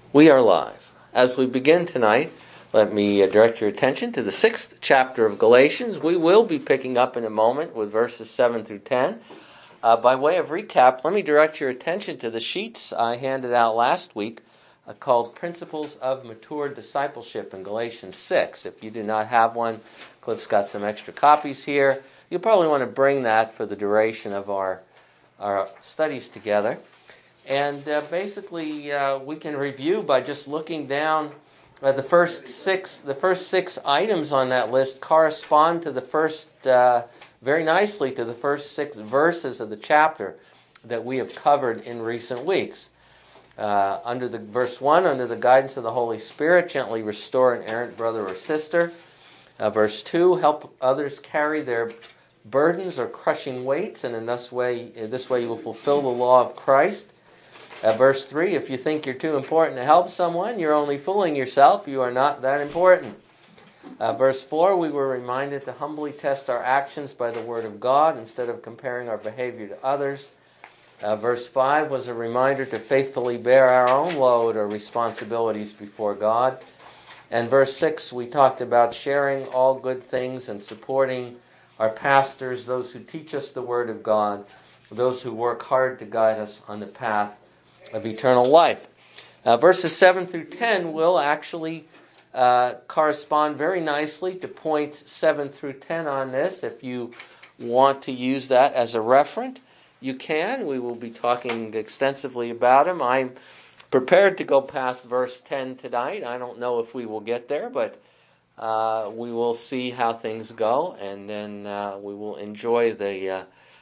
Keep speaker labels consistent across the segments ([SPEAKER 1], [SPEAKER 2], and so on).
[SPEAKER 1] We are live. As we begin tonight, let me direct your attention to the 6th chapter of Galatians. We will be picking up in a moment with verses 7 through 10. By way of recap, let me direct your attention to the sheets I handed out last week called Principles of Mature Discipleship in Galatians 6. If you do not have one, Cliff's got some extra copies here. You'll probably want to bring that for the duration of our studies together. And basically, we can review by just looking down. The first six items on that list correspond to the first, very nicely to the first 6 verses of the chapter that we have covered in recent weeks. Under the verse 1, under the guidance of the Holy Spirit, gently restore an errant brother or sister. Verse 2, help others carry their burdens or crushing weights, and in this way you will fulfill the law of Christ. Verse 3, if you think you're too important to help someone, you're only fooling yourself. You are not that important. Verse 4, we were reminded to humbly test our actions by the Word of God instead of comparing our behavior to others. Verse 5 was a reminder to faithfully bear our own load or responsibilities before God. And verse 6, we talked about sharing all good things and supporting our pastors, those who teach us the Word of God, those who work hard to guide us on the path of eternal life. Verses 7 through 10 will actually correspond very nicely to points 7 through 10 on this. If you want to use that as a referent, you can. We will be talking extensively about them. I'm prepared to go past verse 10 tonight. I don't know if we will get there, but we will see how things go, and then we will enjoy the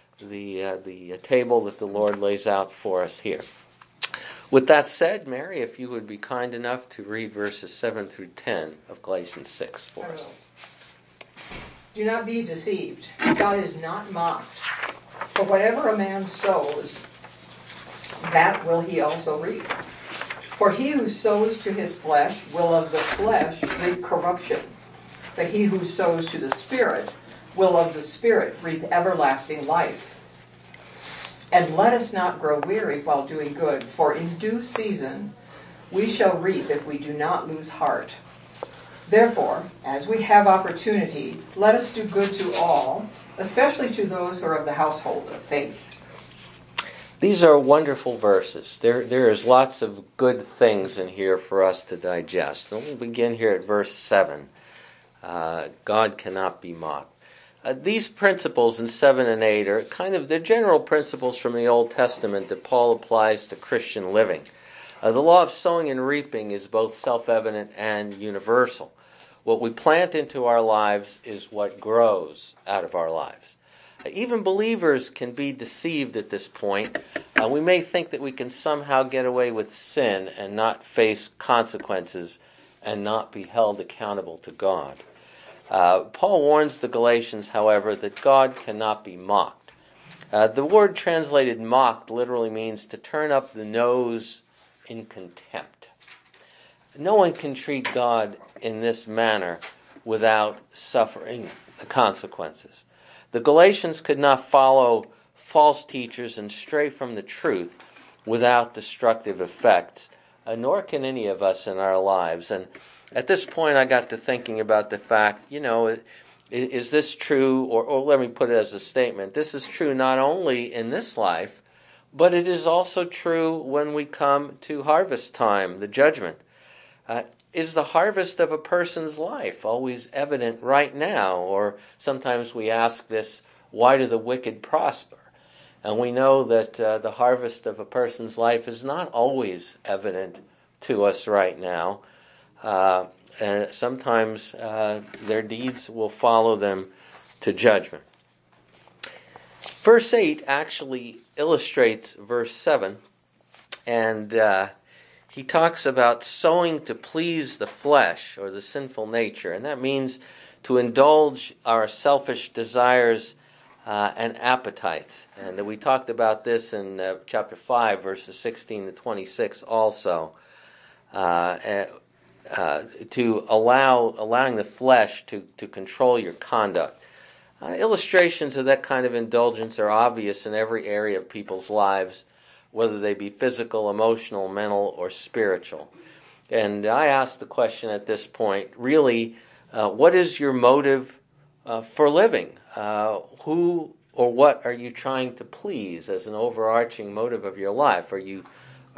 [SPEAKER 1] table that the Lord lays out for us here. With that said, Mary, if you would be kind enough to read verses 7 through 10 of Galatians 6 for us.
[SPEAKER 2] Do not be deceived. God is not mocked. For whatever a man sows, that will he also reap. For he who sows to his flesh will of the flesh reap corruption. But he who sows to the Spirit will of the Spirit reap everlasting life. And let us not grow weary while doing good, for in due season we shall reap if we do not lose heart. Therefore, as we have opportunity, let us do good to all, especially to those who are of the household of faith.
[SPEAKER 1] These are wonderful verses. There is lots of good things in here for us to digest. And we'll begin here at verse 7. God cannot be mocked. These principles in 7 and 8 are they're general principles from the Old Testament that Paul applies to Christian living. The law of sowing and reaping is both self-evident and universal. What we plant into our lives is what grows out of our lives. Even believers can be deceived at this point. We may think that we can somehow get away with sin and not face consequences and not be held accountable to God. Paul warns the Galatians, however, that God cannot be mocked. The word translated mocked literally means to turn up the nose in contempt. No one can treat God in this manner without suffering the consequences. The Galatians could not follow false teachers and stray from the truth without destructive effects, nor can any of us in our lives. And at this point, I got to thinking about the fact, is this true, or let me put it as a statement, this is true not only in this life, but it is also true when we come to harvest time, the judgment. Is the harvest of a person's life always evident right now? Or sometimes we ask this, why do the wicked prosper? And we know that the harvest of a person's life is not always evident to us right now. And sometimes their deeds will follow them to judgment. Verse 8 actually illustrates verse 7, and he talks about sowing to please the flesh or the sinful nature, and that means to indulge our selfish desires and appetites. And we talked about this in chapter 5, verses 16 to 26 also. To allowing the flesh to control your conduct. Illustrations of that kind of indulgence are obvious in every area of people's lives, whether they be physical, emotional, mental, or spiritual. And I ask the question at this point, really, what is your motive for living? Who or what are you trying to please as an overarching motive of your life? Are you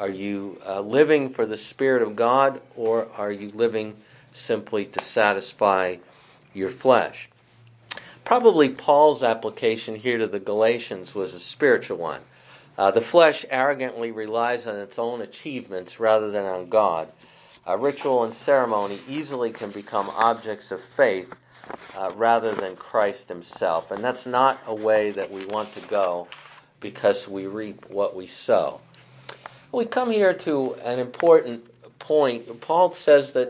[SPEAKER 1] living for the Spirit of God, or are you living simply to satisfy your flesh? Probably Paul's application here to the Galatians was a spiritual one. The flesh arrogantly relies on its own achievements rather than on God. Ritual and ceremony easily can become objects of faith rather than Christ himself. And that's not a way that we want to go, because we reap what we sow. We come here to an important point. Paul says that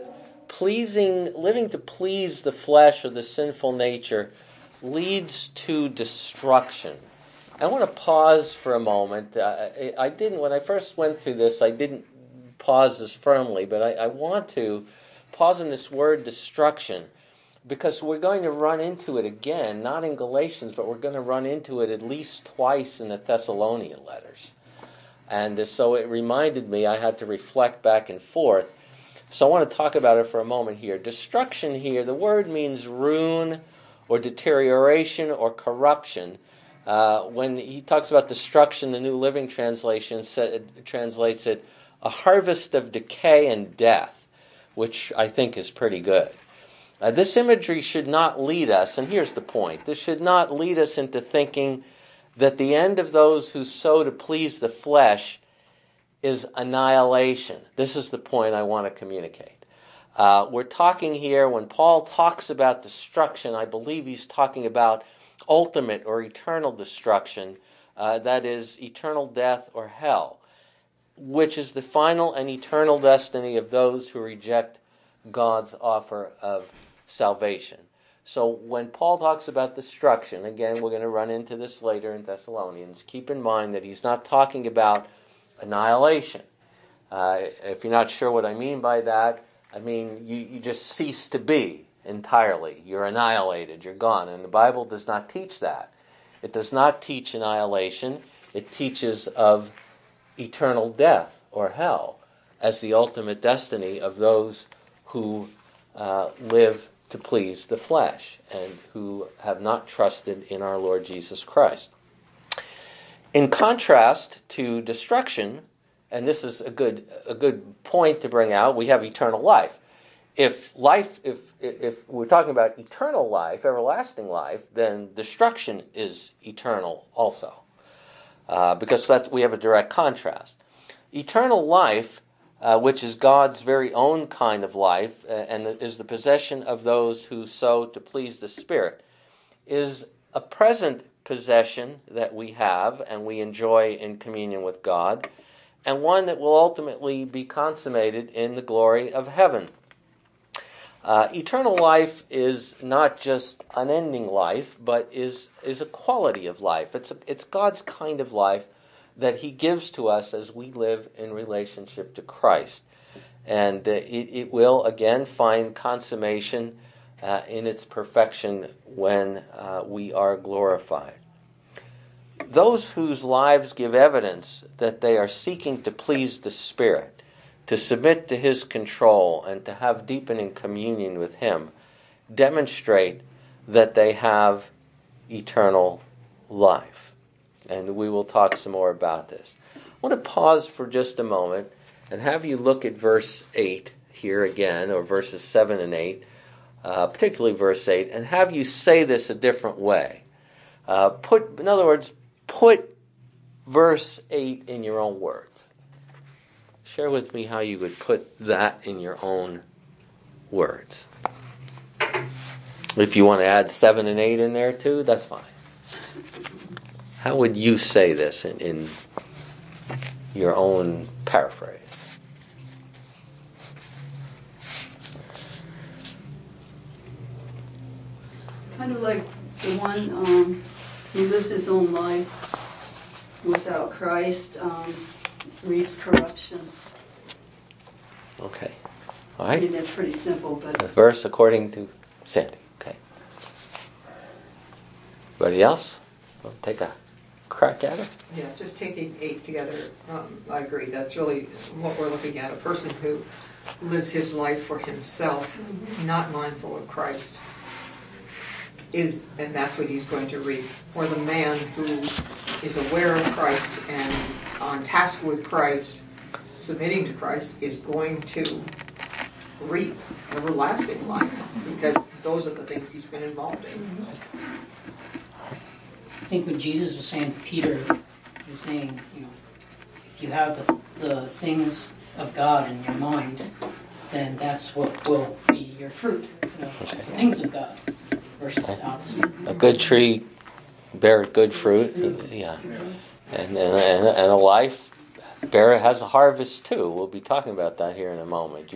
[SPEAKER 1] living to please the flesh or the sinful nature leads to destruction. I want to pause for a moment. When I first went through this, I didn't pause this firmly, but I want to pause on this word destruction, because we're going to run into it again, not in Galatians, but we're going to run into it at least twice in the Thessalonian letters. And so it reminded me I had to reflect back and forth. So I want to talk about it for a moment here. Destruction here, the word means ruin or deterioration or corruption. When he talks about destruction, the New Living Translation translates it a harvest of decay and death, which I think is pretty good. This imagery should not lead us, and here's the point, this should not lead us into thinking that the end of those who sow to please the flesh is annihilation. This is the point I want to communicate. We're talking here, when Paul talks about destruction, I believe he's talking about ultimate or eternal destruction, that is, eternal death or hell, which is the final and eternal destiny of those who reject God's offer of salvation. So when Paul talks about destruction, again, we're going to run into this later in Thessalonians, keep in mind that he's not talking about annihilation. If you're not sure what I mean by that, I mean you just cease to be entirely. You're annihilated. You're gone. And the Bible does not teach that. It does not teach annihilation. It teaches of eternal death or hell as the ultimate destiny of those who live to please the flesh and who have not trusted in our Lord Jesus Christ. In contrast to destruction, and this is a good point to bring out, we have eternal life. If we're talking about eternal life, everlasting life, then destruction is eternal also, because we have a direct contrast. Eternal life, which is God's very own kind of life, and is the possession of those who sow to please the Spirit, is a present possession that we have and we enjoy in communion with God, and one that will ultimately be consummated in the glory of heaven. Eternal life is not just unending life, but is a quality of life. It's God's kind of life that he gives to us as we live in relationship to Christ. And it will, again, find consummation in its perfection when we are glorified. Those whose lives give evidence that they are seeking to please the Spirit, to submit to his control, and to have deepening communion with him, demonstrate that they have eternal life. And we will talk some more about this. I want to pause for just a moment and have you look at verse 8 here again, or verses 7 and 8, particularly verse 8, and have you say this a different way. In other words, put verse 8 in your own words. Share with me how you would put that in your own words. If you want to add 7 and 8 in there too, that's fine. How would you say this in your own paraphrase?
[SPEAKER 3] It's kind of like the one who lives his own life without Christ reaps corruption.
[SPEAKER 1] Okay. All right.
[SPEAKER 3] I mean, that's pretty simple, but...
[SPEAKER 1] The verse according to Sandy. Okay. Anybody else? Well, take a crack at it?
[SPEAKER 2] Yeah, just taking 8 together, I agree. That's really what we're looking at. A person who lives his life for himself, not mindful of Christ, and that's what he's going to reap. Or the man who is aware of Christ and on task with Christ, submitting to Christ, is going to reap everlasting life, because those are the things he's been involved in.
[SPEAKER 4] I think what Jesus was saying to Peter, he was saying, if you have the things of God in your mind, then that's what will be your fruit. The things of God versus the opposite.
[SPEAKER 1] A good tree bears good fruit. Yeah. And a life has a harvest too. We'll be talking about that here in a moment.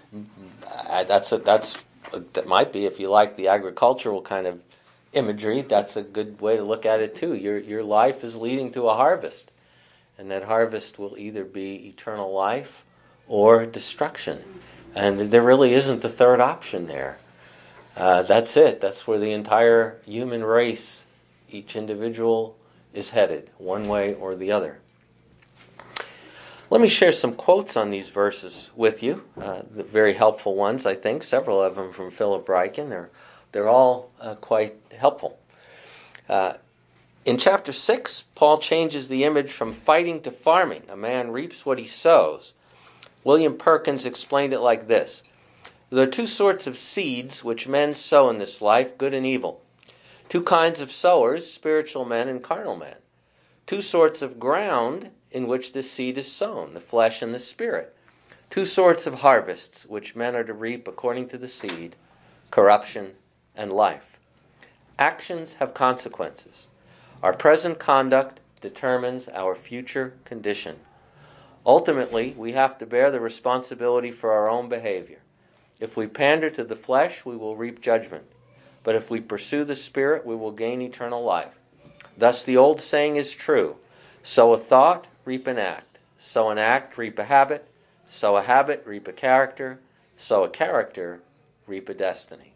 [SPEAKER 1] That might be, if you like the agricultural kind of imagery, that's a good way to look at it too. Your life is leading to a harvest, and that harvest will either be eternal life or destruction, and there really isn't a third option there. That's it. That's where the entire human race, each individual, is headed, one way or the other. Let me share some quotes on these verses with you, the very helpful ones, I think, several of them from Philip Ryken. They're all quite helpful. In chapter 6, Paul changes the image from fighting to farming. A man reaps what he sows. William Perkins explained it like this: there are 2 sorts of seeds which men sow in this life, good and evil. 2 kinds of sowers, spiritual men and carnal men. 2 sorts of ground in which this seed is sown, the flesh and the spirit. 2 sorts of harvests which men are to reap according to the seed, corruption and life. Actions have consequences. Our present conduct determines our future condition. Ultimately, we have to bear the responsibility for our own behavior. If we pander to the flesh, we will reap judgment. But if we pursue the Spirit, we will gain eternal life. Thus the old saying is true: sow a thought, reap an act. Sow an act, reap a habit. Sow a habit, reap a character. Sow a character, reap a destiny.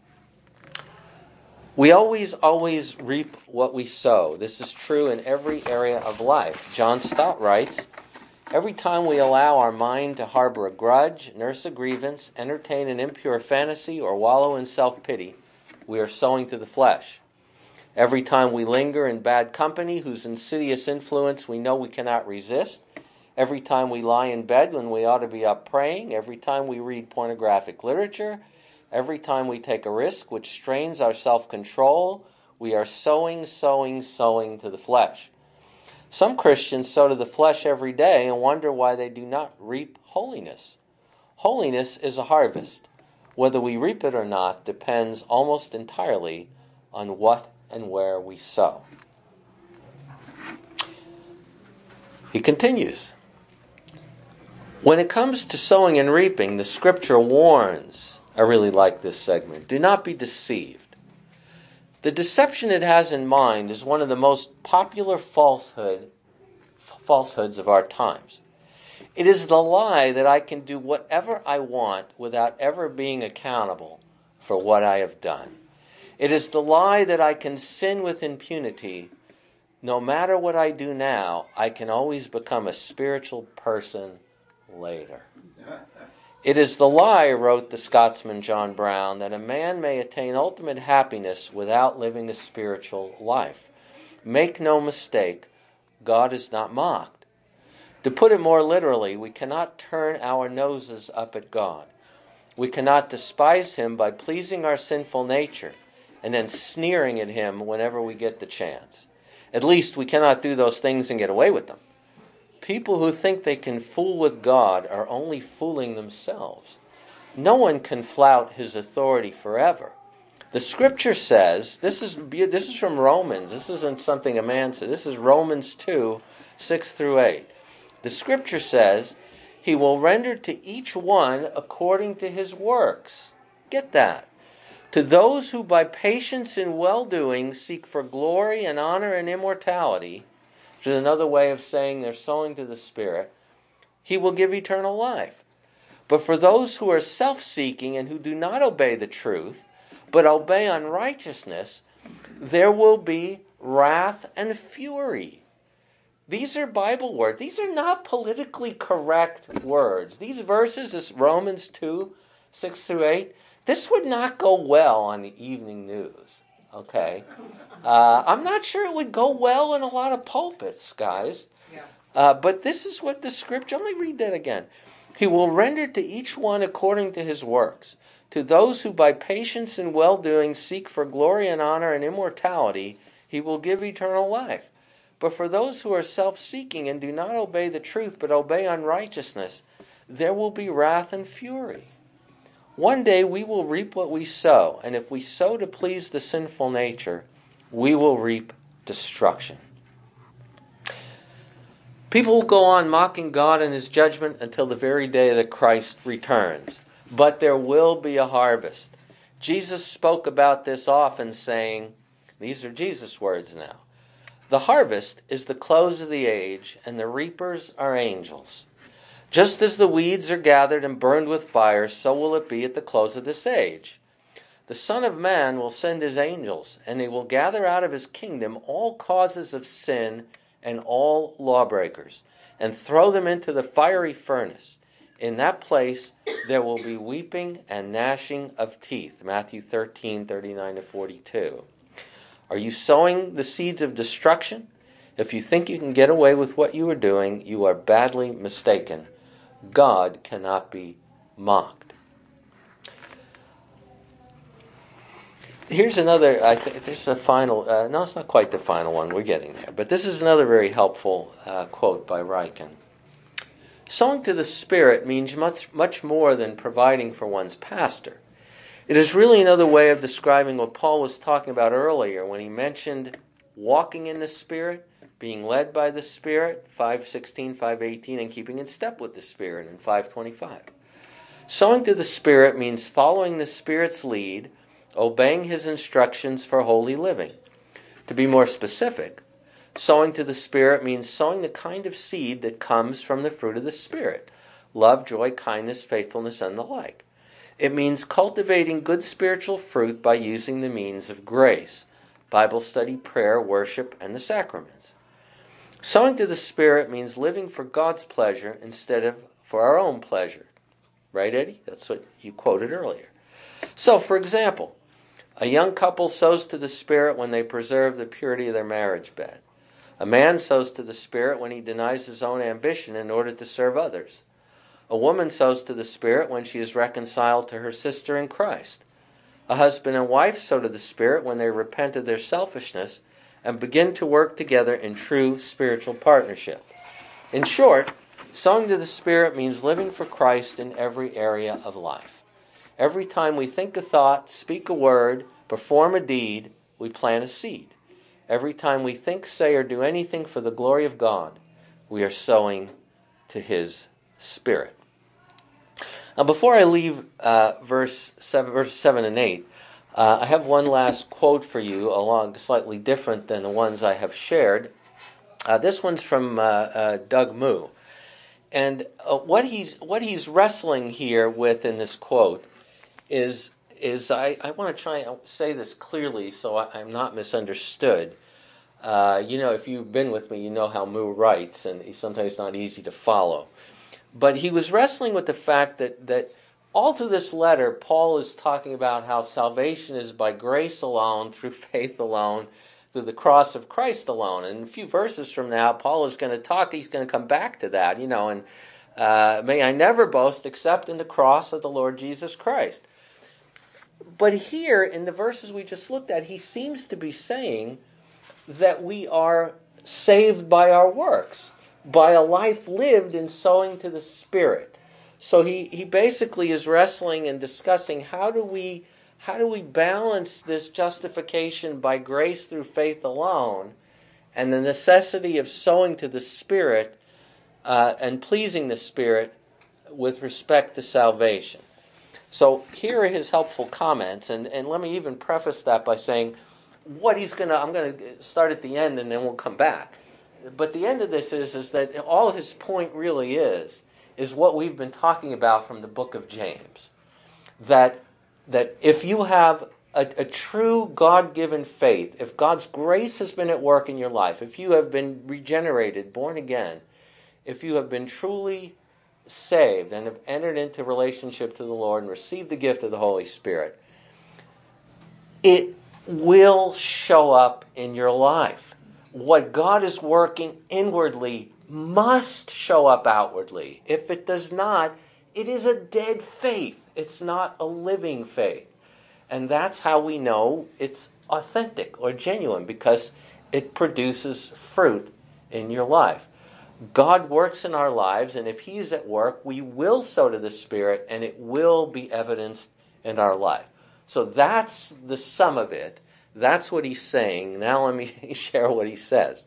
[SPEAKER 1] We always reap what we sow. This is true in every area of life. John Stott writes, every time we allow our mind to harbor a grudge, nurse a grievance, entertain an impure fantasy, or wallow in self-pity, we are sowing to the flesh. Every time we linger in bad company, whose insidious influence we know we cannot resist, every time we lie in bed when we ought to be up praying, every time we read pornographic literature, every time we take a risk which strains our self-control, we are sowing to the flesh. Some Christians sow to the flesh every day and wonder why they do not reap holiness. Holiness is a harvest. Whether we reap it or not depends almost entirely on what and where we sow. He continues, when it comes to sowing and reaping, the Scripture warns. I really like this segment. Do not be deceived. The deception it has in mind is one of the most popular falsehoods of our times. It is the lie that I can do whatever I want without ever being accountable for what I have done. It is the lie that I can sin with impunity. No matter what I do now, I can always become a spiritual person later. It is the lie, wrote the Scotsman John Brown, that a man may attain ultimate happiness without living a spiritual life. Make no mistake, God is not mocked. To put it more literally, we cannot turn our noses up at God. We cannot despise Him by pleasing our sinful nature and then sneering at Him whenever we get the chance. At least we cannot do those things and get away with them. People who think they can fool with God are only fooling themselves. No one can flout His authority forever. The Scripture says, this is from Romans, this isn't something a man said, this is Romans 2, 6 through 8. The Scripture says, He will render to each one according to his works. Get that. To those who by patience in well-doing seek for glory and honor and immortality, which is another way of saying they're sowing to the Spirit, He will give eternal life. But for those who are self-seeking and who do not obey the truth, but obey unrighteousness, there will be wrath and fury. These are Bible words. These are not politically correct words. These verses, this Romans 2, 6 through 8, this would not go well on the evening news. Okay? I'm not sure it would go well in a lot of pulpits, guys.
[SPEAKER 2] Yeah.
[SPEAKER 1] But this is what the scripture, let me read that again. He will render to each one according to his works. To those who by patience and well-doing seek for glory and honor and immortality, he will give eternal life. But for those who are self-seeking and do not obey the truth but obey unrighteousness, there will be wrath and fury. One day we will reap what we sow, and if we sow to please the sinful nature, we will reap destruction. People will go on mocking God and his judgment until the very day that Christ returns. But there will be a harvest. Jesus spoke about this often, saying, these are Jesus' words now, the harvest is the close of the age, and the reapers are angels. Just as the weeds are gathered and burned with fire, so will it be at the close of this age. The Son of Man will send his angels, and they will gather out of his kingdom all causes of sin and all lawbreakers, and throw them into the fiery furnace. In that place there will be weeping and gnashing of teeth. Matthew 13, 39 to 42. Are you sowing the seeds of destruction? If you think you can get away with what you are doing, you are badly mistaken. God cannot be mocked. Here's another, I think this is a final, no, it's not quite the final one, we're getting there. But this is another very helpful quote by Ryken. Sowing to the Spirit means much more than providing for one's pastor. It is really another way of describing what Paul was talking about earlier when he mentioned walking in the Spirit, being led by the Spirit, 5:16, 5:18, and keeping in step with the Spirit in 5:25. Sowing to the Spirit means following the Spirit's lead, obeying his instructions for holy living. To be more specific, sowing to the Spirit means sowing the kind of seed that comes from the fruit of the Spirit, love, joy, kindness, faithfulness, and the like. It means cultivating good spiritual fruit by using the means of grace, Bible study, prayer, worship, and the sacraments. Sowing to the Spirit means living for God's pleasure instead of for our own pleasure. Right, Eddie? That's what you quoted earlier. So, for example, a young couple sows to the Spirit when they preserve the purity of their marriage bed. A man sows to the Spirit when he denies his own ambition in order to serve others. A woman sows to the Spirit when she is reconciled to her sister in Christ. A husband and wife sow to the Spirit when they repent of their selfishness and begin to work together in true spiritual partnership. In short, sowing to the Spirit means living for Christ in every area of life. Every time we think a thought, speak a word, perform a deed, we plant a seed. Every time we think, say, or do anything for the glory of God, we are sowing to his Spirit. Now, before I leave verses 7 and 8, I have one last quote for you, along slightly different than the ones I have shared. This one's from Doug Moo. And what he's wrestling here with in this quote is I want to try and say this clearly so I'm not misunderstood. If you've been with me, you know how Moo writes, and he's sometimes not easy to follow. But he was wrestling with the fact that all through this letter, Paul is talking about how salvation is by grace alone, through faith alone, through the cross of Christ alone. And a few verses from now, Paul is going to he's going to come back to that, and may I never boast except in the cross of the Lord Jesus Christ. But here, in the verses we just looked at, he seems to be saying that we are saved by our works, by a life lived in sowing to the Spirit. So he basically is wrestling and discussing how do we balance this justification by grace through faith alone and the necessity of sowing to the Spirit and pleasing the Spirit with respect to salvation. So here are his helpful comments, and let me even preface that by saying I'm going to start at the end and then we'll come back. But the end of this is that all his point really is what we've been talking about from the book of James. That if you have a true God-given faith, if God's grace has been at work in your life, if you have been regenerated, born again, if you have been truly saved and have entered into relationship to the Lord and received the gift of the Holy Spirit, it will show up in your life. What God is working inwardly must show up outwardly. If it does not, it is a dead faith. It's not a living faith. And that's how we know it's authentic or genuine, because it produces fruit in your life. God works in our lives, and if He's at work, we will sow to the Spirit, and it will be evidenced in our life. So that's the sum of it. That's what he's saying. Now let me share what he says.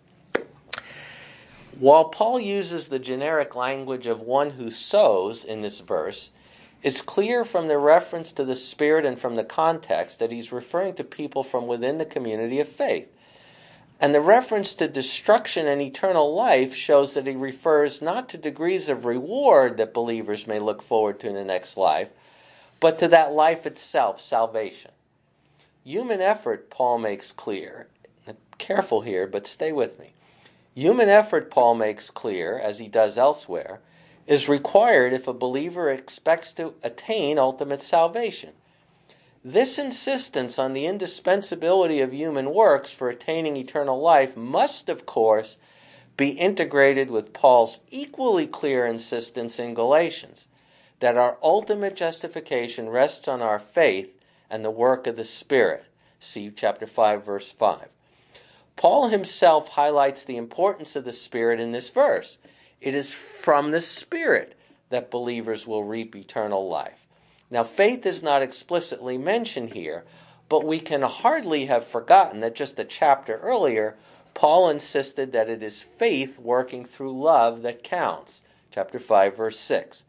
[SPEAKER 1] While Paul uses the generic language of one who sows in this verse, it's clear from the reference to the Spirit and from the context that he's referring to people from within the community of faith. And the reference to destruction and eternal life shows that he refers not to degrees of reward that believers may look forward to in the next life, but to that life itself, salvation. Human effort, Paul makes clear. Careful here, but stay with me. Human effort, Paul makes clear, as he does elsewhere, is required if a believer expects to attain ultimate salvation. This insistence on the indispensability of human works for attaining eternal life must, of course, be integrated with Paul's equally clear insistence in Galatians, that our ultimate justification rests on our faith and the work of the Spirit. See chapter 5, verse 5. Paul himself highlights the importance of the Spirit in this verse. It is from the Spirit that believers will reap eternal life. Now, faith is not explicitly mentioned here, but we can hardly have forgotten that just a chapter earlier, Paul insisted that it is faith working through love that counts. Chapter 5, verse 6.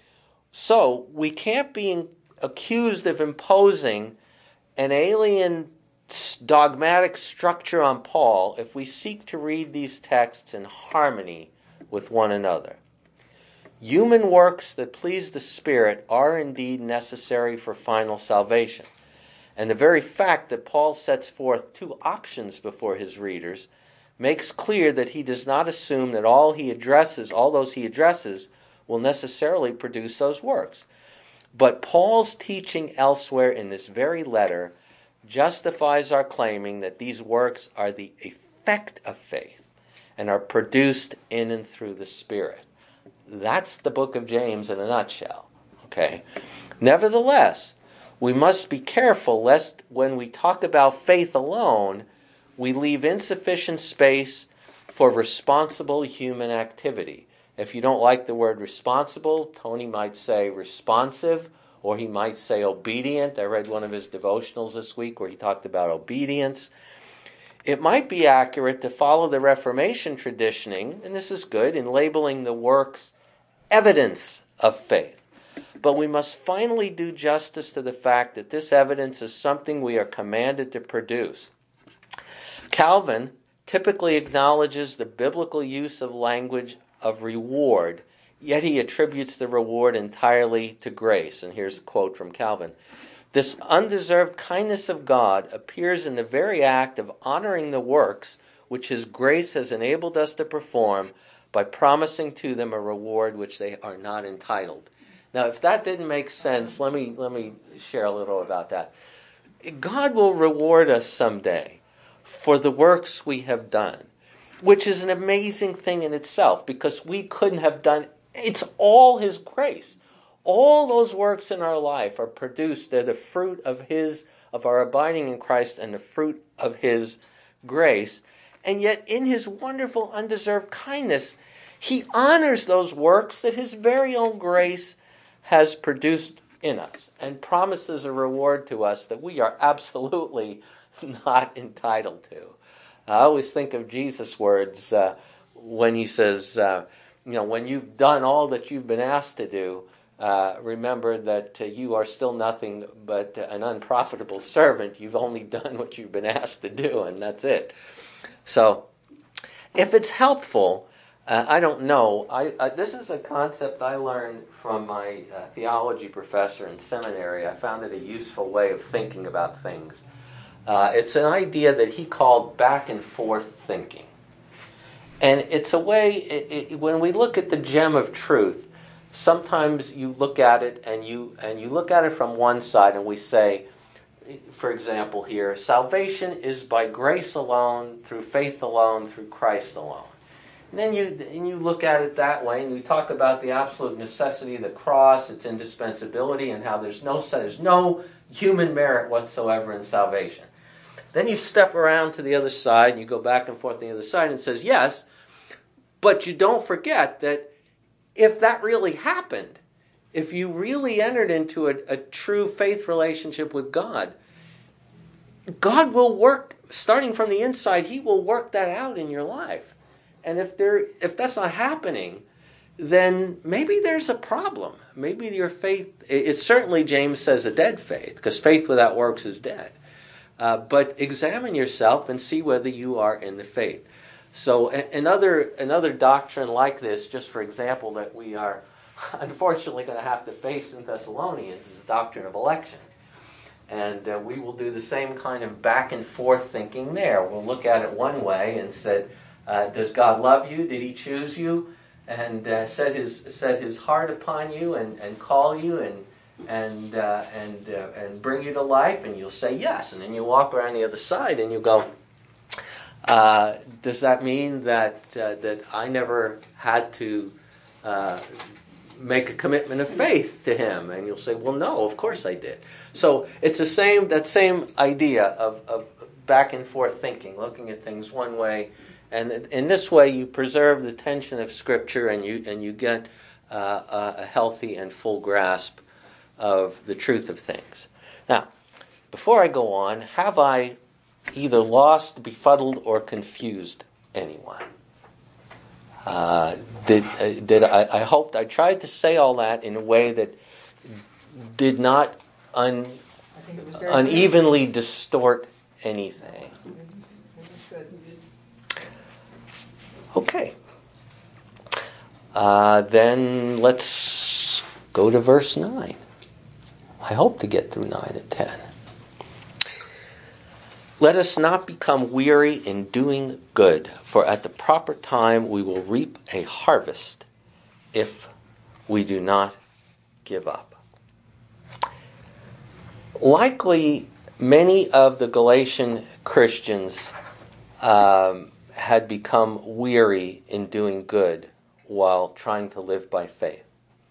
[SPEAKER 1] So, we can't be accused of imposing an alien dogmatic structure on Paul if we seek to read these texts in harmony with one another. Human works that please the Spirit are indeed necessary for final salvation. And the very fact that Paul sets forth two options before his readers makes clear that he does not assume that all those he addresses will necessarily produce those works. But Paul's teaching elsewhere in this very letter justifies our claiming that these works are the effect of faith and are produced in and through the Spirit. That's the book of James in a nutshell. Okay. Nevertheless, we must be careful lest when we talk about faith alone, we leave insufficient space for responsible human activity. If you don't like the word responsible, Tony might say responsive, or he might say obedient. I read one of his devotionals this week where he talked about obedience. It might be accurate to follow the Reformation traditioning, and this is good, in labeling the works evidence of faith. But we must finally do justice to the fact that this evidence is something we are commanded to produce. Calvin typically acknowledges the biblical use of language of reward, yet he attributes the reward entirely to grace. And here's a quote from Calvin. This undeserved kindness of God appears in the very act of honoring the works which His grace has enabled us to perform by promising to them a reward which they are not entitled. Now, if that didn't make sense, let me share a little about that. God will reward us someday for the works we have done, which is an amazing thing in itself, because we couldn't have done it. It's all His grace. All those works in our life are produced. They're the fruit of our abiding in Christ and the fruit of His grace. And yet, in His wonderful, undeserved kindness, He honors those works that His very own grace has produced in us and promises a reward to us that we are absolutely not entitled to. I always think of Jesus' words when He says, when you've done all that you've been asked to do, remember that you are still nothing but an unprofitable servant. You've only done what you've been asked to do, and that's it. So, if it's helpful, I don't know. This is a concept I learned from my theology professor in seminary. I found it a useful way of thinking about things. It's an idea that he called back and forth thinking. And it's a way, when we look at the gem of truth, sometimes you look at it and you look at it from one side and we say, for example here, salvation is by grace alone, through faith alone, through Christ alone. And then you look at it that way, and we talk about the absolute necessity of the cross, its indispensability, and how there's no human merit whatsoever in salvation. Then you step around to the other side, and you go back and forth to the other side, and it says, yes, but you don't forget that if that really happened, if you really entered into a true faith relationship with God, God will work, starting from the inside, He will work that out in your life. And if that's not happening, then maybe there's a problem. Maybe your faith, it's certainly, James says, a dead faith, because faith without works is dead. But examine yourself and see whether you are in the faith. So another doctrine like this, just for example, that we are unfortunately going to have to face in Thessalonians is the doctrine of election. And we will do the same kind of back and forth thinking there. We'll look at it one way and say, does God love you? Did He choose you and set His heart upon you and call you and bring you to life? And you'll say yes. And then you walk around the other side and you go, does that mean that I never had to make a commitment of faith to Him? And you'll say, well, no, of course I did. So it's that same idea of back and forth thinking, looking at things one way. And in this way, you preserve the tension of Scripture, and you get a healthy and full grasp of the truth of things. Now, before I go on, have I either lost, befuddled, or confused anyone? I tried to say all that in a way that did not unevenly distort anything. Okay. Then let's go to verse 9. I hope to get through 9 and 10. Let us not become weary in doing good, for at the proper time we will reap a harvest if we do not give up. Likely, many of the Galatian Christians had become weary in doing good while trying to live by faith.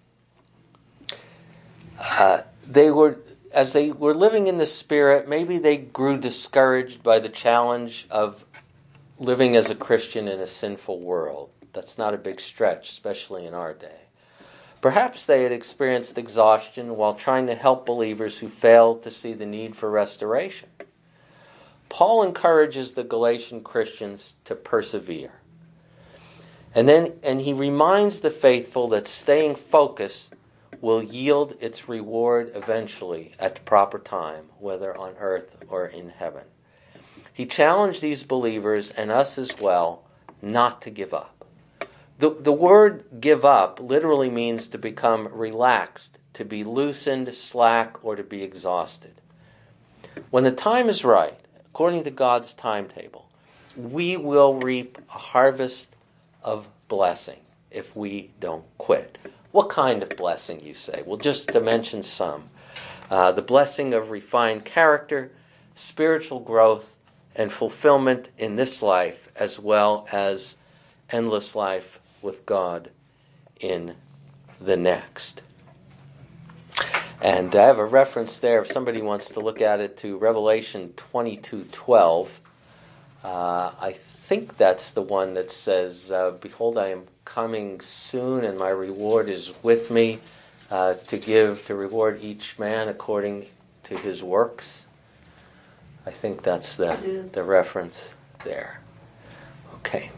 [SPEAKER 1] As they were living in the Spirit, maybe they grew discouraged by the challenge of living as a Christian in a sinful world. That's not a big stretch, especially in our day. Perhaps they had experienced exhaustion while trying to help believers who failed to see the need for restoration. Paul encourages the Galatian Christians to persevere. And he reminds the faithful that staying focused will yield its reward eventually at the proper time, whether on earth or in heaven. He challenged these believers, and us as well, not to give up. The word give up literally means to become relaxed, to be loosened, slack, or to be exhausted. When the time is right, according to God's timetable, we will reap a harvest of blessing if we don't quit. What kind of blessing, you say? Well, just to mention some. The blessing of refined character, spiritual growth, and fulfillment in this life, as well as endless life with God in the next. And I have a reference there, if somebody wants to look at it, to Revelation 22:12. I think that's the one that says, behold, I am coming soon, and my reward is with me, to reward each man according to his works. I think that's the reference there. Okay.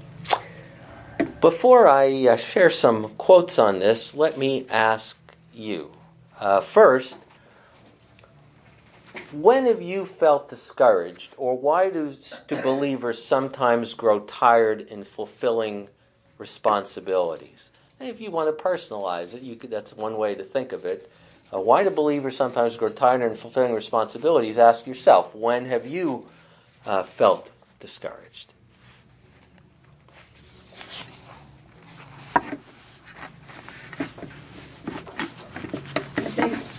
[SPEAKER 1] Before I share some quotes on this, let me ask you. First, when have you felt discouraged, or why do believers sometimes grow tired in fulfilling responsibilities. And if you want to personalize it, that's one way to think of it. Why do believers sometimes grow tired in fulfilling responsibilities? Ask yourself, when have you felt discouraged?
[SPEAKER 3] I think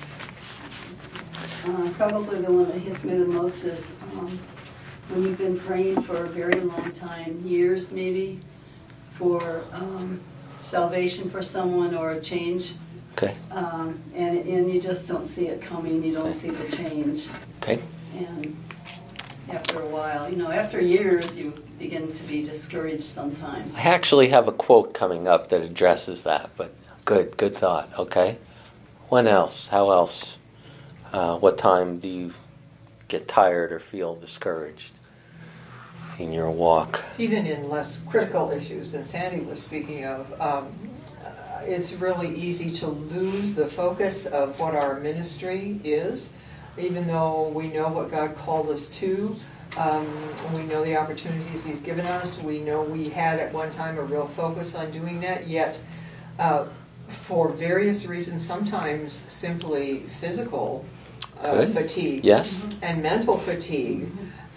[SPEAKER 3] probably the one that hits me the most is when you've been praying for a very long time, years maybe, for salvation for someone or a change.
[SPEAKER 1] Okay.
[SPEAKER 3] And you just don't see it coming, you don't see the change.
[SPEAKER 1] Okay.
[SPEAKER 3] And after a while, after years, you begin to be discouraged sometimes.
[SPEAKER 1] I actually have a quote coming up that addresses that, but good thought. Okay. When else? How else? What time do you get tired or feel discouraged in your walk?
[SPEAKER 2] Even in less critical issues than Sandy was speaking of, it's really easy to lose the focus of what our ministry is, even though we know what God called us to. We know the opportunities He's given us. We know we had at one time a real focus on doing that, yet for various reasons, sometimes simply physical fatigue,
[SPEAKER 1] yes,
[SPEAKER 2] and mental fatigue.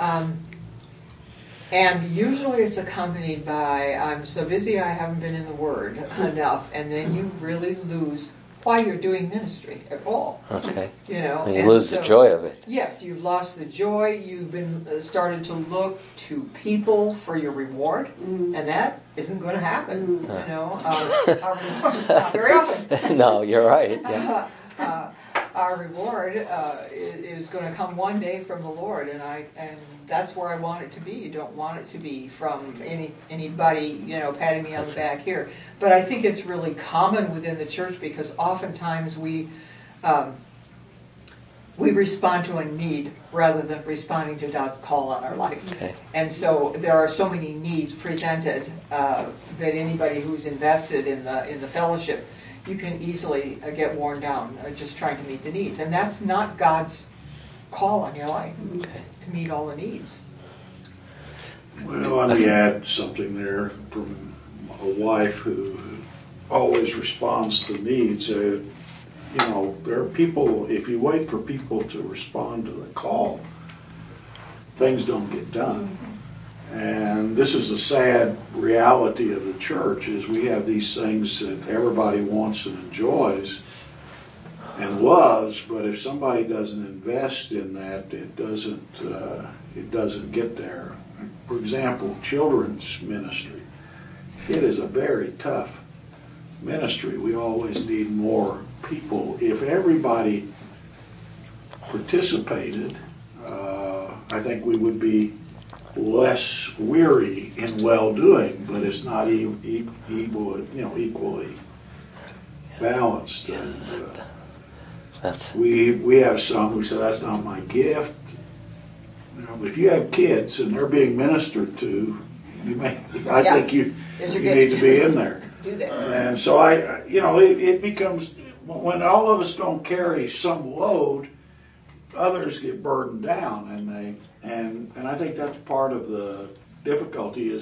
[SPEAKER 2] And usually it's accompanied by, I'm so busy I haven't been in the Word enough, and then you really lose why you're doing ministry at all.
[SPEAKER 1] Okay.
[SPEAKER 2] And
[SPEAKER 1] you lose the joy of it.
[SPEAKER 2] Yes, you've lost the joy. You've been started to look to people for your reward, and that isn't going to happen. Our reward, not very often.
[SPEAKER 1] No, you're right. Yeah.
[SPEAKER 2] Our reward is going to come one day from the Lord, and that's where I want it to be. You don't want it to be from anybody, patting me on the back here. But I think it's really common within the church because oftentimes we respond to a need rather than responding to God's call on our life.
[SPEAKER 1] Okay.
[SPEAKER 2] And so there are so many needs presented that anybody who's invested in the fellowship, you can easily get worn down just trying to meet the needs. And that's not God's call on your life, to meet all the needs.
[SPEAKER 5] Well, let me add something there from a wife who always responds to needs. There are people, if you wait for people to respond to the call, things don't get done. And this is a sad reality of the church, is we have these things that everybody wants and enjoys and loves, but if somebody doesn't invest in that, it doesn't get there. For example, children's ministry. It is a very tough ministry. We always need more people. If everybody participated, I think we would be less weary in well-doing, but it's not equally balanced. And, we have some who say that's not my gift. If you have kids and they're being ministered to, I think you need to be in there.
[SPEAKER 2] Do that.
[SPEAKER 5] And so it becomes, when all of us don't carry some load, others get burdened down, and I think that's part of the difficulty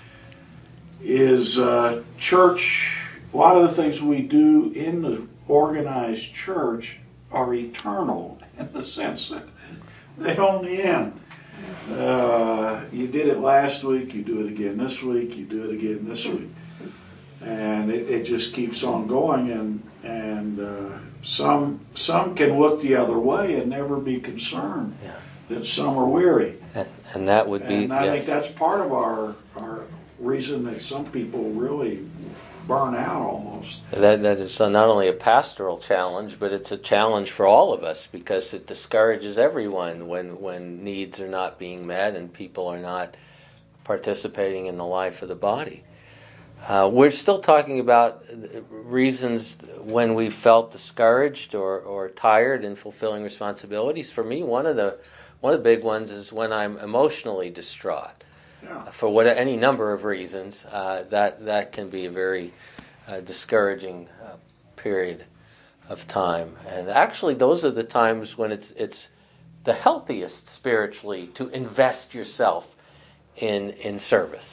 [SPEAKER 5] is church. A lot of the things we do in the organized church are eternal in the sense that they only end. You did it last week, you do it again this week, you do it again this week, and it just keeps on going. And some can look the other way and never be concerned that some are weary.
[SPEAKER 1] And that would be.
[SPEAKER 5] And I think that's part of our reason that some people really burn out almost.
[SPEAKER 1] That is not only a pastoral challenge, but it's a challenge for all of us because it discourages everyone when needs are not being met and people are not participating in the life of the body. We're still talking about reasons when we felt discouraged or tired in fulfilling responsibilities. For me, one of the big ones is when I'm emotionally distraught.
[SPEAKER 5] Yeah.
[SPEAKER 1] For any number of reasons, that can be a very discouraging period of time. And actually, those are the times when it's the healthiest spiritually to invest yourself in service.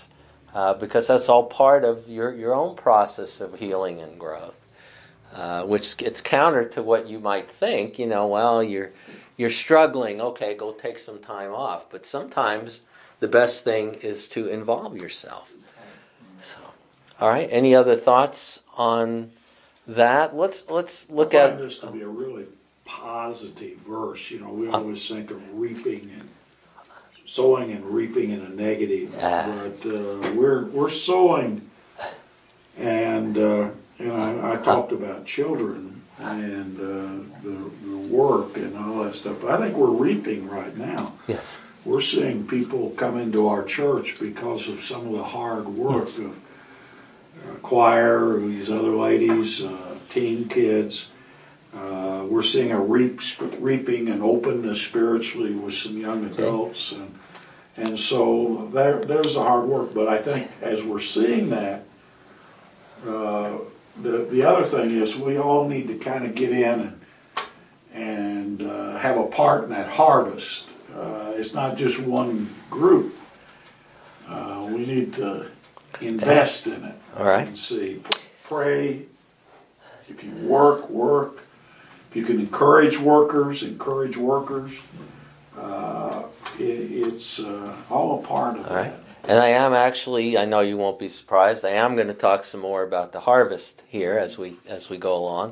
[SPEAKER 1] because that's all part of your own process of healing and growth, which gets counter to what you might think. Well, you're struggling. Okay, go take some time off. But sometimes the best thing is to involve yourself. So, all right. Any other thoughts on that? Let's look
[SPEAKER 5] I
[SPEAKER 1] at
[SPEAKER 5] find this to be a really positive verse. We always think of reaping and sowing and reaping in a negative, but we're sowing, and I talked about children and the work and all that stuff. But I think we're reaping right now.
[SPEAKER 1] yes,
[SPEAKER 5] We're seeing people come into our church because of some of the hard work of choir, these other ladies, teen kids. We're seeing a reaping and openness spiritually with some young adults, and so there's the hard work. But I think as we're seeing that, the other thing is we all need to kind of get in and have a part in that harvest. It's not just one group. We need to invest in it.
[SPEAKER 1] All right.
[SPEAKER 5] And see, pray. If you work. If you can encourage workers. It's all a part of
[SPEAKER 1] all right.
[SPEAKER 5] that.
[SPEAKER 1] And I know you won't be surprised, I am going to talk some more about the harvest here as we go along.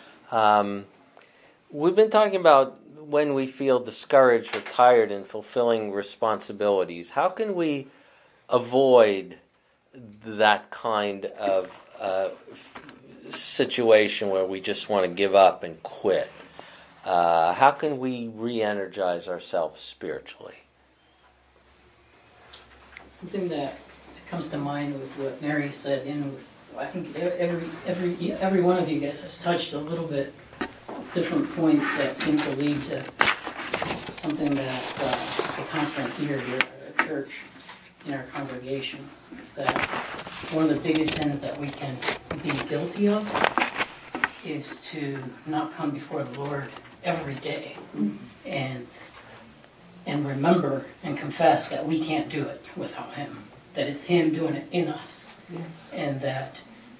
[SPEAKER 1] We've been talking about when we feel discouraged or tired in fulfilling responsibilities. How can we avoid that kind of situation where we just want to give up and quit? How can we re-energize ourselves spiritually?
[SPEAKER 4] Something that comes to mind with what Mary said, and with I think every one of you guys has touched a little bit different points that seem to lead to something that I constantly hear here at our church, in our congregation, is that one of the biggest sins that we can be guilty of is to not come before the Lord every day and remember and confess that we can't do it without Him, that it's Him doing it in us.
[SPEAKER 2] Yes.
[SPEAKER 4] And that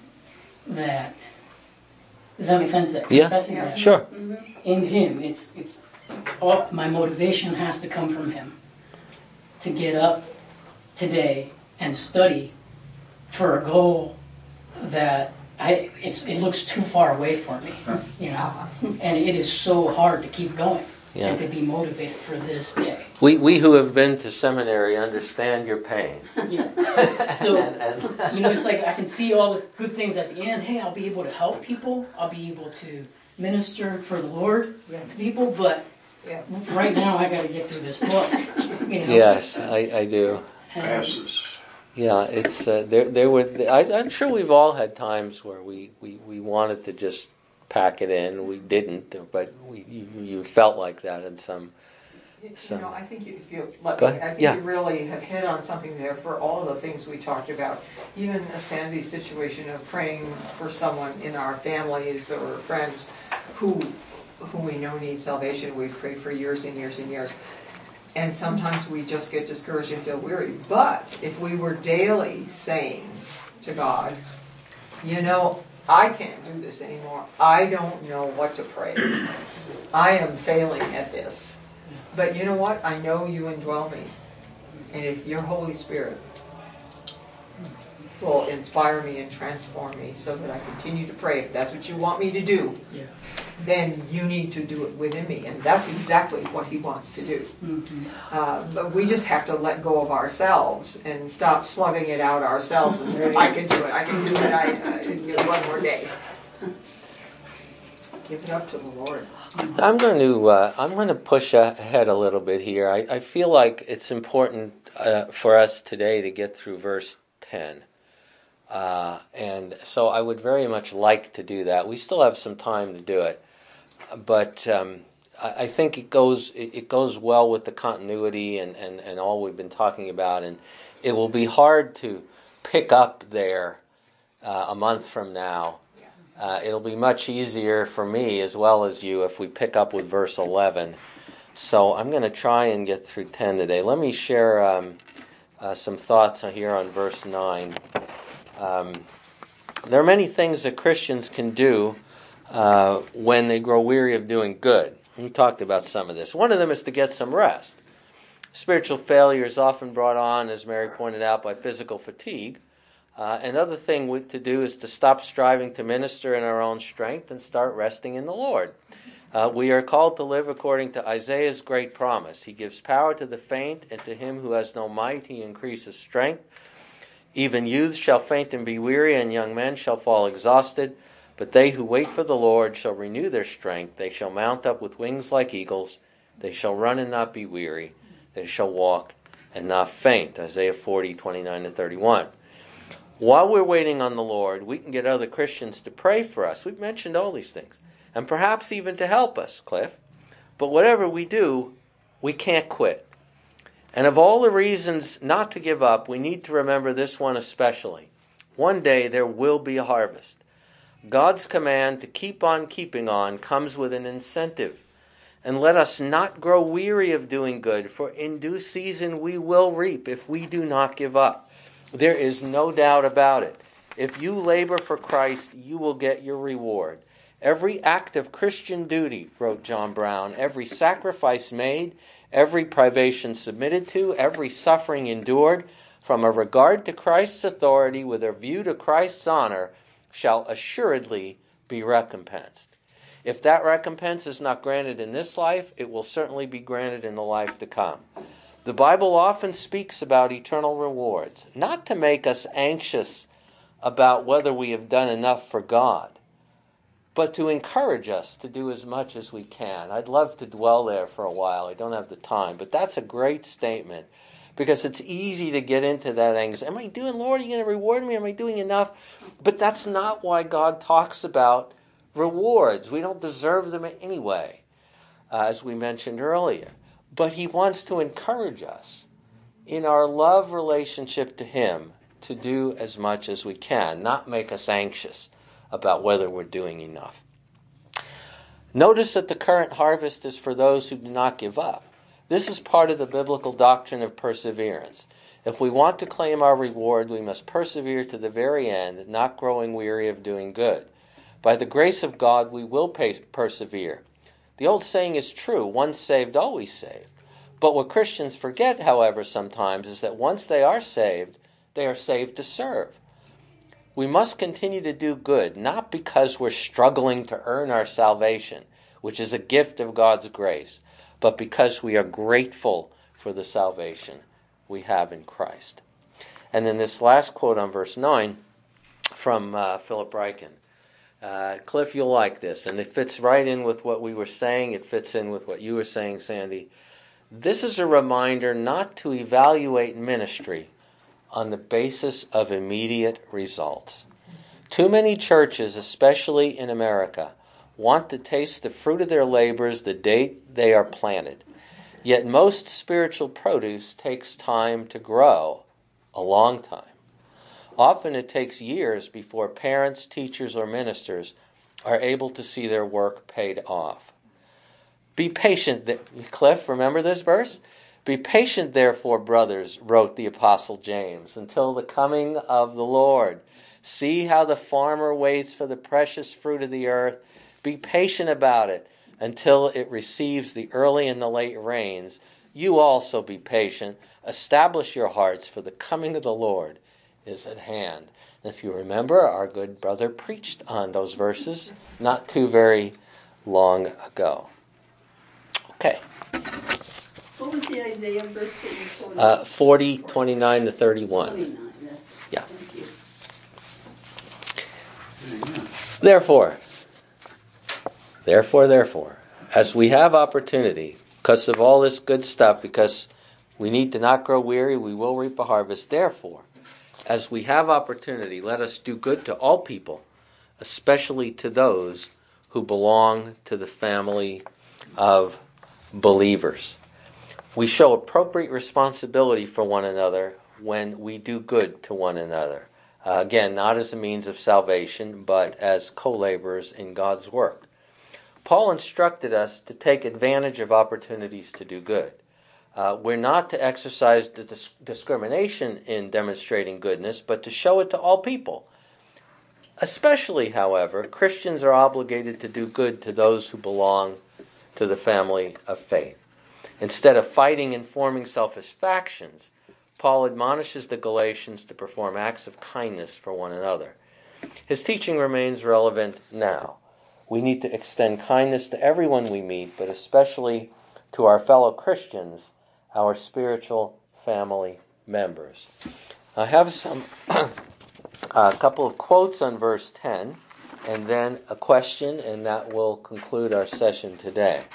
[SPEAKER 4] does that make sense? That
[SPEAKER 1] Yeah.
[SPEAKER 4] confessing that
[SPEAKER 1] Sure.
[SPEAKER 4] in Him, it's all my motivation has to come from Him to get up today and study for a goal that it looks too far away for me, and it is so hard to keep going and to be motivated for this day.
[SPEAKER 1] We who have been to seminary understand your pain.
[SPEAKER 4] Yeah. So, it's like I can see all the good things at the end. Hey, I'll be able to help people. I'll be able to minister for the Lord to people. But right now, I got to get through this book.
[SPEAKER 1] Yes, I do.
[SPEAKER 5] Passes.
[SPEAKER 1] Yeah, it's there were. I'm sure we've all had times where we wanted to just pack it in. We didn't, but you felt like that in some.
[SPEAKER 2] I think if you let
[SPEAKER 1] Go
[SPEAKER 2] me,
[SPEAKER 1] ahead.
[SPEAKER 2] I think you really have hit on something there for all of the things we talked about. Even Sandy's situation of praying for someone in our families or friends who we know need salvation. We've prayed for years and years and years. And sometimes we just get discouraged and feel weary. But if we were daily saying to God, I can't do this anymore. I don't know what to pray. I am failing at this. But you know what? I know you indwell me. And if your Holy Spirit will inspire me and transform me so that I continue to pray, if that's what you want me to do, then you need to do it within me. And that's exactly what He wants to do. Mm-hmm. But we just have to let go of ourselves and stop slugging it out ourselves and say, I can do it, one more day. Give it up to the Lord.
[SPEAKER 1] I'm going to push ahead a little bit here. I feel like it's important for us today to get through verse 10. And so I would very much like to do that. We still have some time to do it, but I think it goes well with the continuity and all we've been talking about, and it will be hard to pick up there a month from now. It'll be much easier for me as well as you if we pick up with verse 11. So I'm going to try and get through 10 today. Let me share some thoughts here on verse 9. There are many things that Christians can do when they grow weary of doing good. We talked about some of this. One of them is to get some rest. Spiritual failure is often brought on, as Mary pointed out, by physical fatigue. Another thing to do is to stop striving to minister in our own strength and start resting in the Lord. We are called to live according to Isaiah's great promise. He gives power to the faint, and to him who has no might he increases strength. Even youths shall faint and be weary, and young men shall fall exhausted. But they who wait for the Lord shall renew their strength. They shall mount up with wings like eagles. They shall run and not be weary. They shall walk and not faint. Isaiah 40:29-31. While we're waiting on the Lord, we can get other Christians to pray for us. We've mentioned all these things. And perhaps even to help us, Cliff. But whatever we do, we can't quit. And of all the reasons not to give up, we need to remember this one especially. One day there will be a harvest. God's command to keep on keeping on comes with an incentive. And let us not grow weary of doing good, for in due season we will reap if we do not give up. There is no doubt about it. If you labor for Christ, you will get your reward. Every act of Christian duty, wrote John Brown, every sacrifice made, every privation submitted to, every suffering endured, from a regard to Christ's authority with a view to Christ's honor, shall assuredly be recompensed. If that recompense is not granted in this life, it will certainly be granted in the life to come. The Bible often speaks about eternal rewards, not to make us anxious about whether we have done enough for God, but to encourage us to do as much as we can. I'd love to dwell there for a while. I don't have the time, but that's a great statement because it's easy to get into that anxiety. Am I doing, Lord, are you going to reward me? Am I doing enough? But that's not why God talks about rewards. We don't deserve them anyway, as we mentioned earlier. But he wants to encourage us in our love relationship to him to do as much as we can, not make us anxious about whether we're doing enough. Notice that the current harvest is for those who do not give up. This is part of the biblical doctrine of perseverance. If we want to claim our reward, we must persevere to the very end, not growing weary of doing good. By the grace of God, we will persevere. The old saying is true, once saved, always saved. But what Christians forget, however, sometimes is that once they are saved to serve. We must continue to do good, not because we're struggling to earn our salvation, which is a gift of God's grace, but because we are grateful for the salvation we have in Christ. And then this last quote on verse 9 from Philip Ryken. Cliff, you'll like this, and it fits right in with what we were saying. It fits in with what you were saying, Sandy. This is a reminder not to evaluate ministry on the basis of immediate results. Too many churches, especially in America, want to taste the fruit of their labors the day they are planted. Yet most spiritual produce takes time to grow, a long time. Often it takes years before parents, teachers, or ministers are able to see their work paid off. Be patient, Cliff, remember this verse? Be patient, therefore, brothers, wrote the Apostle James, until the coming of the Lord. See how the farmer waits for the precious fruit of the earth. Be patient about it until it receives the early and the late rains. You also be patient. Establish your hearts, for the coming of the Lord is at hand. And if you remember, our good brother preached on those verses not too very long ago. Okay.
[SPEAKER 3] What was the Isaiah verse that you quoted?
[SPEAKER 1] 40:29-31.
[SPEAKER 3] 29, that's it.
[SPEAKER 1] Yeah.
[SPEAKER 3] Thank you.
[SPEAKER 1] Therefore, as we have opportunity, because of all this good stuff, because we need to not grow weary, we will reap a harvest. Therefore, as we have opportunity, let us do good to all people, especially to those who belong to the family of believers. We show appropriate responsibility for one another when we do good to one another. Again, not as a means of salvation, but as co-laborers in God's work. Paul instructed us to take advantage of opportunities to do good. We're not to exercise the discrimination in demonstrating goodness, but to show it to all people. Especially, however, Christians are obligated to do good to those who belong to the family of faith. Instead of fighting and forming selfish factions, Paul admonishes the Galatians to perform acts of kindness for one another. His teaching remains relevant now. We need to extend kindness to everyone we meet, but especially to our fellow Christians, our spiritual family members. I have a couple of quotes on verse 10, and then a question, and that will conclude our session today.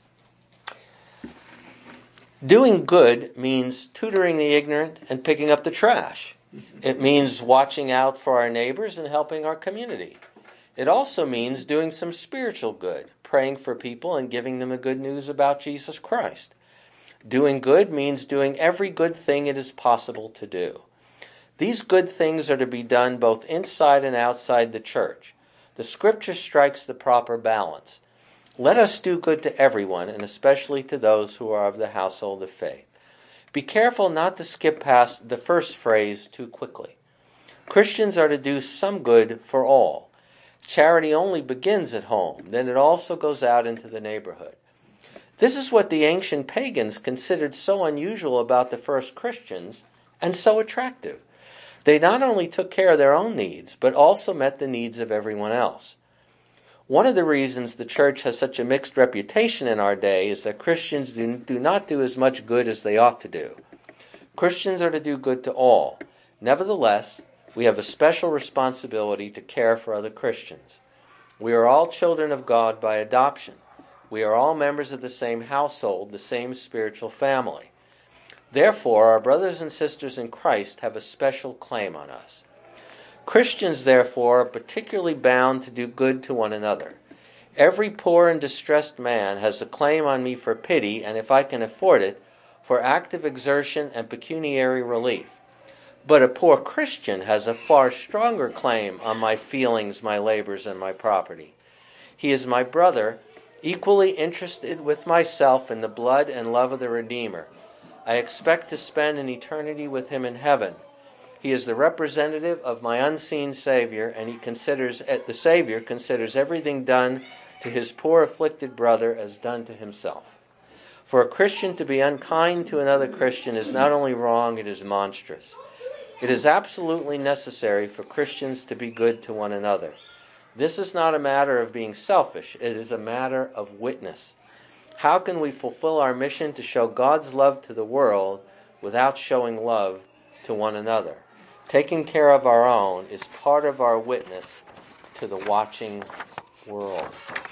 [SPEAKER 1] Doing good means tutoring the ignorant and picking up the trash. It means watching out for our neighbors and helping our community. It also means doing some spiritual good, praying for people and giving them the good news about Jesus Christ. Doing good means doing every good thing it is possible to do. These good things are to be done both inside and outside the church. The Scripture strikes the proper balance. Let us do good to everyone, and especially to those who are of the household of faith. Be careful not to skip past the first phrase too quickly. Christians are to do some good for all. Charity only begins at home, then it also goes out into the neighborhood. This is what the ancient pagans considered so unusual about the first Christians and so attractive. They not only took care of their own needs, but also met the needs of everyone else. One of the reasons the church has such a mixed reputation in our day is that Christians do not do as much good as they ought to do. Christians are to do good to all. Nevertheless, we have a special responsibility to care for other Christians. We are all children of God by adoption. We are all members of the same household, the same spiritual family. Therefore, our brothers and sisters in Christ have a special claim on us. Christians, therefore, are particularly bound to do good to one another. Every poor and distressed man has a claim on me for pity, and if I can afford it, for active exertion and pecuniary relief. But a poor Christian has a far stronger claim on my feelings, my labors, and my property. He is my brother, equally interested with myself in the blood and love of the Redeemer. I expect to spend an eternity with him in heaven. He is the representative of my unseen Savior, and the Savior considers everything done to his poor afflicted brother as done to himself. For a Christian to be unkind to another Christian is not only wrong, it is monstrous. It is absolutely necessary for Christians to be good to one another. This is not a matter of being selfish, it is a matter of witness. How can we fulfill our mission to show God's love to the world without showing love to one another? Taking care of our own is part of our witness to the watching world.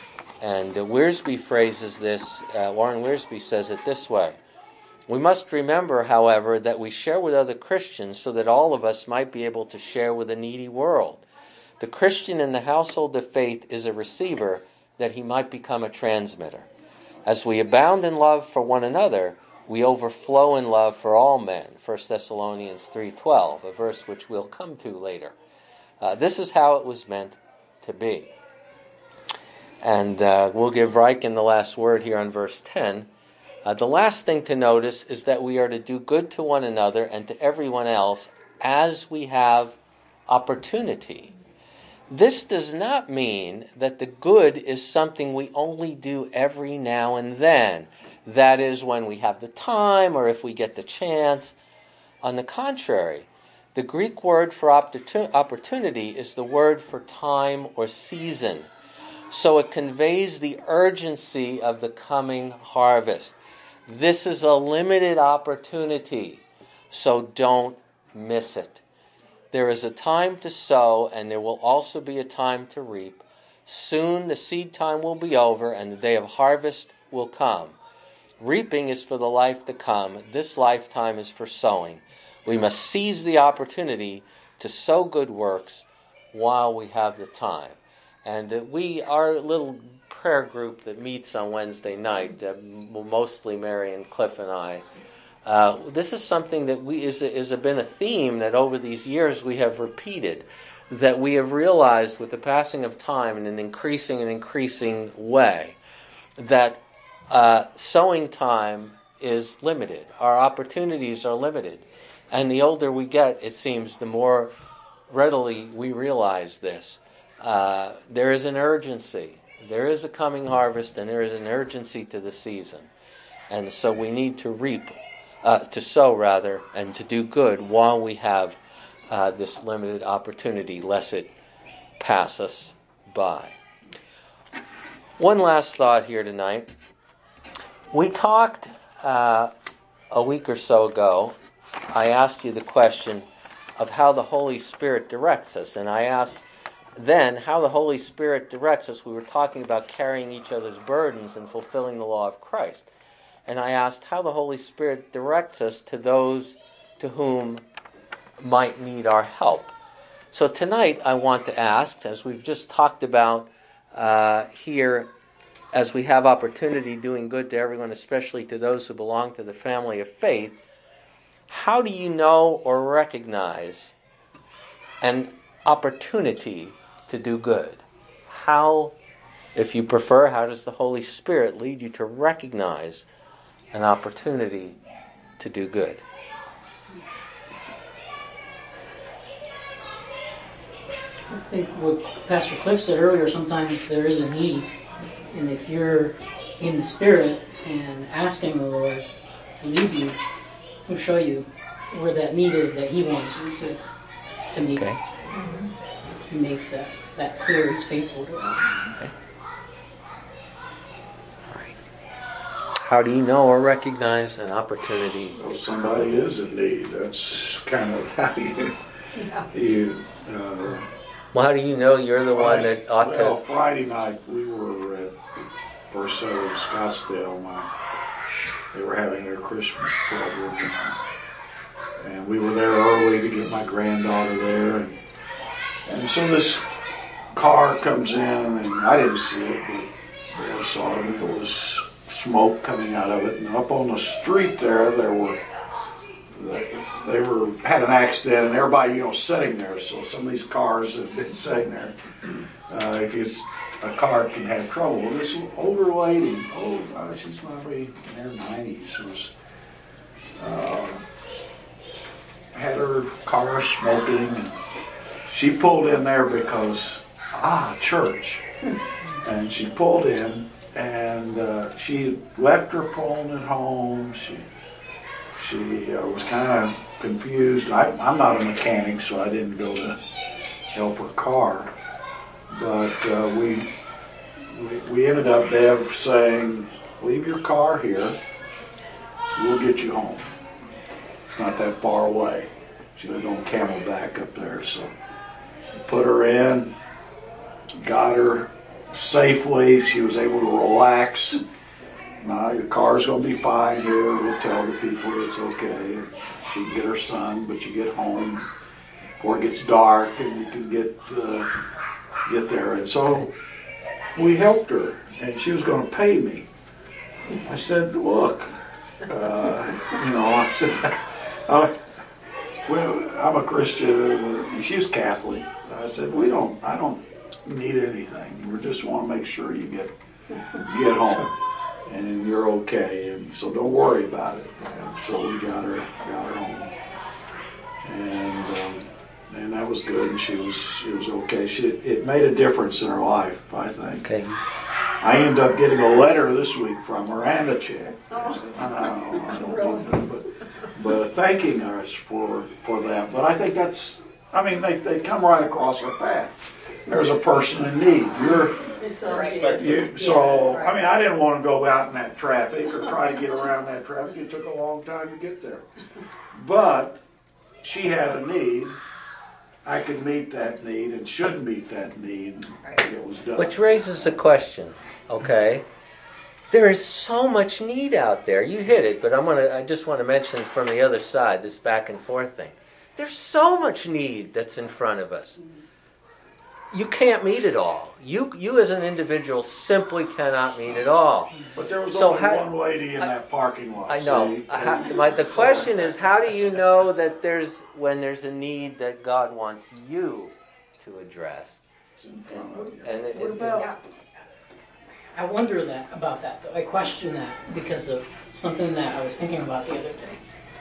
[SPEAKER 1] And Wiersbe phrases this, Warren Wiersbe says it this way. We must remember, however, that we share with other Christians so that all of us might be able to share with a needy world. The Christian in the household of faith is a receiver that he might become a transmitter. As we abound in love for one another, we overflow in love for all men, 1 Thessalonians 3:12, a verse which we'll come to later. This is how it was meant to be. And we'll give Riken the last word here on verse 10. The last thing to notice is that we are to do good to one another and to everyone else as we have opportunity. This does not mean that the good is something we only do every now and then. That is, when we have the time or if we get the chance. On the contrary, the Greek word for opportunity is the word for time or season. So it conveys the urgency of the coming harvest. This is a limited opportunity, so don't miss it. There is a time to sow, and there will also be a time to reap. Soon the seed time will be over, and the day of harvest will come. Reaping is for the life to come. This lifetime is for sowing. We must seize the opportunity to sow good works while we have the time. And our little prayer group that meets on Wednesday night, mostly Mary and Cliff and I, this is something that has been a theme that over these years we have repeated, that we have realized with the passing of time in an increasing way, that sowing time is limited. Our opportunities are limited. And the older we get, it seems, the more readily we realize this. There is an urgency. There is a coming harvest, and there is an urgency to the season. And so we need to sow rather, and to do good while we have this limited opportunity, lest it pass us by. One last thought here tonight. We talked a week or so ago. I asked you the question of how the Holy Spirit directs us, and I asked then how the Holy Spirit directs us. We were talking about carrying each other's burdens and fulfilling the law of Christ. And I asked how the Holy Spirit directs us to those to whom might need our help. So tonight I want to ask, as we've just talked about here, as we have opportunity doing good to everyone, especially to those who belong to the family of faith, how do you know or recognize an opportunity to do good? How, if you prefer, how does the Holy Spirit lead you to recognize an opportunity to do good?
[SPEAKER 4] I think what Pastor Cliff said earlier, sometimes there is a need. And if you're in the Spirit and asking the Lord to lead you, He'll show you where that need is that He wants you to meet.
[SPEAKER 1] Okay.
[SPEAKER 4] He makes that clear. He's faithful to that.
[SPEAKER 1] Okay. All right. How do you know or recognize an opportunity?
[SPEAKER 5] Well, somebody is in need. That's kind of how you
[SPEAKER 1] Well, how do you know you're the one that ought
[SPEAKER 5] Well,
[SPEAKER 1] to...
[SPEAKER 5] Friday night we were at First Southern Scottsdale. They were having their Christmas program, and we were there early to get my granddaughter there. And so this car comes in, and I didn't see it, but Dad saw it, and there was smoke coming out of it. And up on the street there had an accident, and everybody, sitting there. So some of these cars have been sitting there. If a car can have trouble. Well, this older lady, she's probably in her 90s, had her car smoking. And she pulled in there because church, and she pulled in, and she left her phone at home. She was kind of confused. I'm not a mechanic, so I didn't go to help her car. But we ended up, Bev, saying, leave your car here. We'll get you home. It's not that far away. She lived on Camelback up there, so put her in, got her safely. She was able to relax. No, your car's going to be fine here. We'll tell the people it's okay. She can get her son, but you get home before it gets dark and you can get there. And so we helped her, and she was going to pay me. I said, look, I said, well, I'm a Christian. She's Catholic. I said, I don't need anything. We just want to make sure you get home and you're okay, and so don't worry about it. And so we got her home, and that was good. And she was okay. It made a difference in her life, I think.
[SPEAKER 1] Okay.
[SPEAKER 5] I ended up getting a letter this week from her and a check. I don't know, but thanking us for that. But I think they come right across our path. There's a person in need.
[SPEAKER 3] It's obvious.
[SPEAKER 5] I didn't want to go out in that traffic or try to get around that traffic. It took a long time to get there. But she had a need. I could meet that need and should meet that need. It was done.
[SPEAKER 1] Which raises a question, okay? There is so much need out there. You hit it, but I just want to mention from the other side, this back and forth thing. There's so much need that's in front of us. You can't meet it all. You as an individual simply cannot meet it all.
[SPEAKER 5] But there was only one lady in that parking lot.
[SPEAKER 1] I know. The question is, how do you know that when there's a need that God wants you to address?
[SPEAKER 5] It's in front of you.
[SPEAKER 1] And
[SPEAKER 2] What about
[SPEAKER 4] I wonder about that though. I question that because of something that I was thinking about the other day.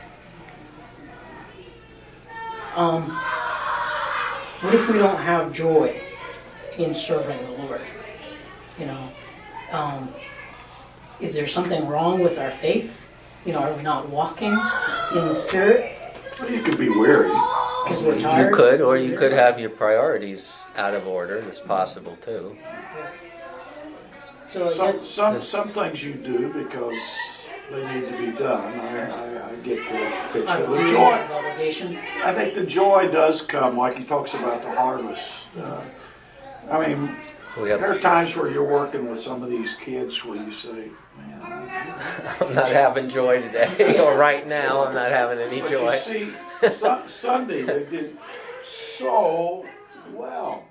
[SPEAKER 4] What if we don't have joy in serving the Lord? You know, is there something wrong with our faith? You know, are we not walking in the Spirit?
[SPEAKER 5] Well, you could be weary.
[SPEAKER 4] Because we're tired?
[SPEAKER 1] You could, or you could have your priorities out of order. That's possible too.
[SPEAKER 4] So I guess
[SPEAKER 5] Some things you do because they need to be done. I get the picture. The joy,
[SPEAKER 4] obligation.
[SPEAKER 5] I think the joy does come, like he talks about the harvest. I mean, there are times where you're working with some of these kids where you say, man,
[SPEAKER 1] I'm not having joy today, or right now I'm not having any
[SPEAKER 5] but
[SPEAKER 1] joy.
[SPEAKER 5] you see, Sunday they did so well.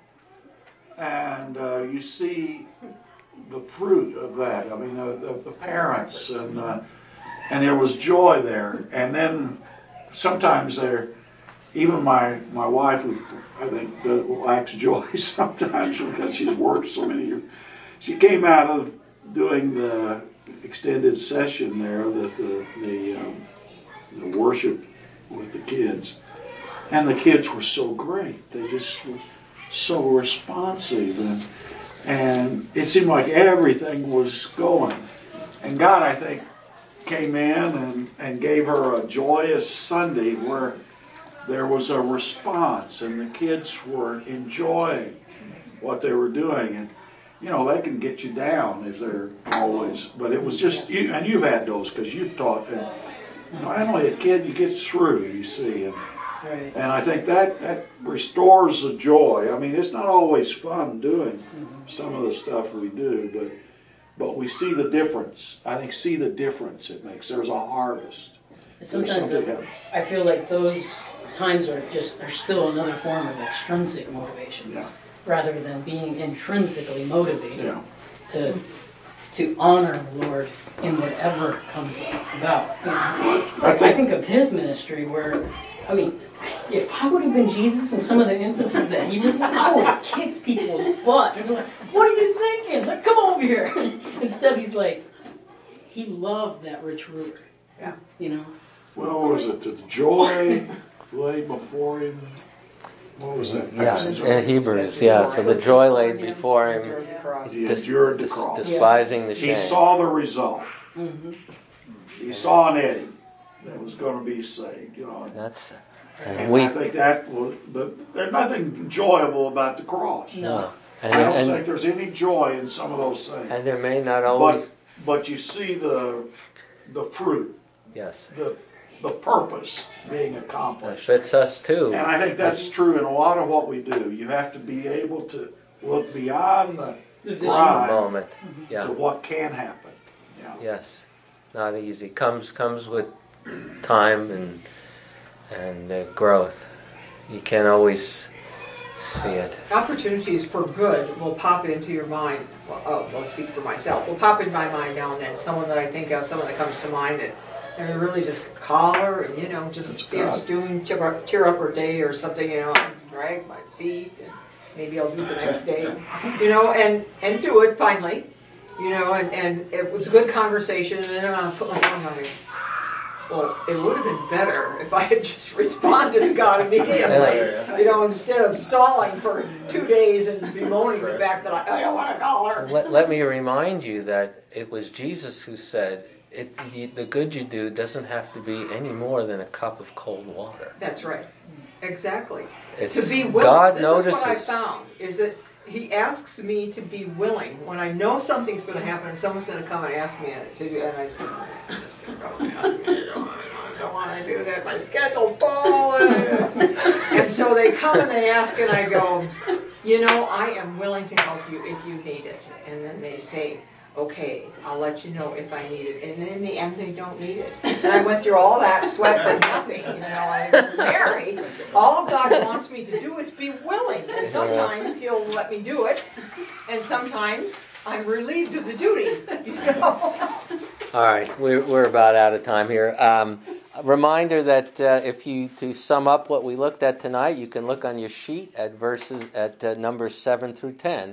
[SPEAKER 5] And you see the fruit of that. I mean, the parents, and there was joy there. And then sometimes even my wife, who I think lacks joy sometimes because she's worked so many years, she came out of doing the extended session there, the worship with the kids, and the kids were so great. They just were so responsive, and it seemed like everything was going. And God, I think, came in and gave her a joyous Sunday where there was a response, and the kids were enjoying what they were doing. And you know, they can get you down if they're always, but it was just, and you've had those because you've taught, and finally a kid, you get through, you see, and I think that restores the joy. I mean, it's not always fun doing some of the stuff we do, but we see the difference. I think see the difference it makes. There's a harvest.
[SPEAKER 4] Sometimes I feel like those times are still another form of extrinsic motivation, rather than being intrinsically motivated to honor the Lord in whatever comes about. You know, I think of his ministry where, I mean, if I would have been Jesus in some of the instances that he was in, I would have kicked people's butt. And be like, what are you thinking? Like, come over here. Instead, he's like, he loved that rich ruler.
[SPEAKER 2] Yeah.
[SPEAKER 4] You know?
[SPEAKER 5] Well, what was it? The joy lay before him. What was that?
[SPEAKER 1] Yeah, in Hebrews, so the joy laid before him,
[SPEAKER 5] He endured the cross.
[SPEAKER 1] despising the shame.
[SPEAKER 5] He saw the result.
[SPEAKER 4] Mm-hmm.
[SPEAKER 5] He saw an Eddie that was going to be saved. You know, and I think that was. But there's nothing enjoyable about the cross.
[SPEAKER 4] No.
[SPEAKER 5] I don't think there's any joy in some of those things.
[SPEAKER 1] And there may not always.
[SPEAKER 5] But you see the fruit.
[SPEAKER 1] Yes.
[SPEAKER 5] The purpose being accomplished.
[SPEAKER 1] That fits us too.
[SPEAKER 5] And I think that's true in a lot of what we do. You have to be able to look beyond the grind
[SPEAKER 1] moment.
[SPEAKER 5] to what can happen. Yeah.
[SPEAKER 1] Yes, not easy. Comes with time and growth. You can't always see it.
[SPEAKER 2] Opportunities for good will pop into your mind. Well, I'll speak for myself. Will pop in my mind now and then. Someone that I think of, someone that comes to mind that I really just call her and, you know, just see how she's doing, cheer up her day or something, you know, drag my feet and maybe I'll do it the next day, you know, and do it finally, you know, and it was a good conversation and I put my phone on me. Well, it would have been better if I had just responded to God immediately, you know, instead of stalling for 2 days and bemoaning the fact that I don't want to call her.
[SPEAKER 1] Let me remind you that it was Jesus who said, the good you do doesn't have to be any more than a cup of cold water.
[SPEAKER 2] That's right. Exactly.
[SPEAKER 1] It's,
[SPEAKER 2] to be willing.
[SPEAKER 1] God
[SPEAKER 2] this
[SPEAKER 1] notices.
[SPEAKER 2] is what I found, is that he asks me to be willing. When I know something's going to happen and someone's going to come and ask me to do it, and I just go and ask me to do it. I don't want to do that. My schedule's full. And so they come and they ask and I go, you know, I am willing to help you if you need it. And then they say, okay, I'll let you know if I need it. And then in the end, they don't need it. And I went through all that sweat for nothing. You know, I'm married. All God wants me to do is be willing. And sometimes He'll let me do it. And sometimes I'm relieved of the duty. You know?
[SPEAKER 1] All right, we're about out of time here. A reminder that to sum up what we looked at tonight, you can look on your sheet at numbers 7 through 10.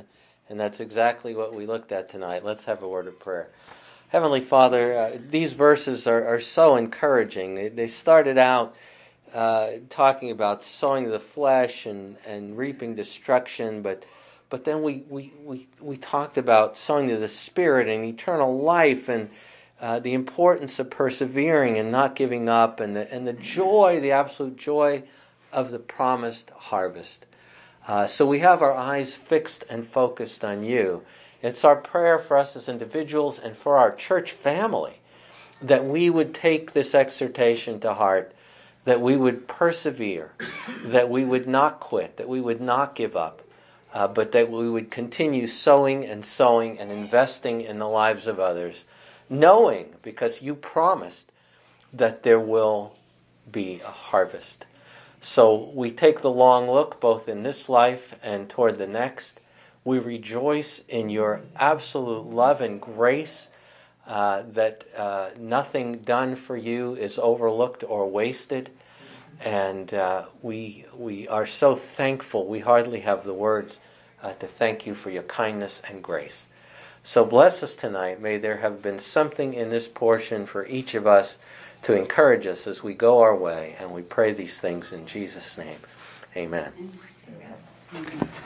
[SPEAKER 1] And that's exactly what we looked at tonight. Let's have a word of prayer. Heavenly Father, these verses are so encouraging. They started out talking about sowing the flesh and reaping destruction, but then we talked about sowing to the Spirit and eternal life, and the importance of persevering and not giving up, and the joy, the absolute joy of the promised harvest. So we have our eyes fixed and focused on you. It's our prayer for us as individuals and for our church family that we would take this exhortation to heart, that we would persevere, that we would not quit, that we would not give up, but that we would continue sowing and investing in the lives of others, knowing, because you promised, that there will be a harvest. So we take the long look both in this life and toward the next. We rejoice in your absolute love and grace, that nothing done for you is overlooked or wasted. And we are so thankful. We hardly have the words to thank you for your kindness and grace. So bless us tonight. May there have been something in this portion for each of us to encourage us as we go our way. And we pray these things in Jesus' name. Amen.
[SPEAKER 2] Amen.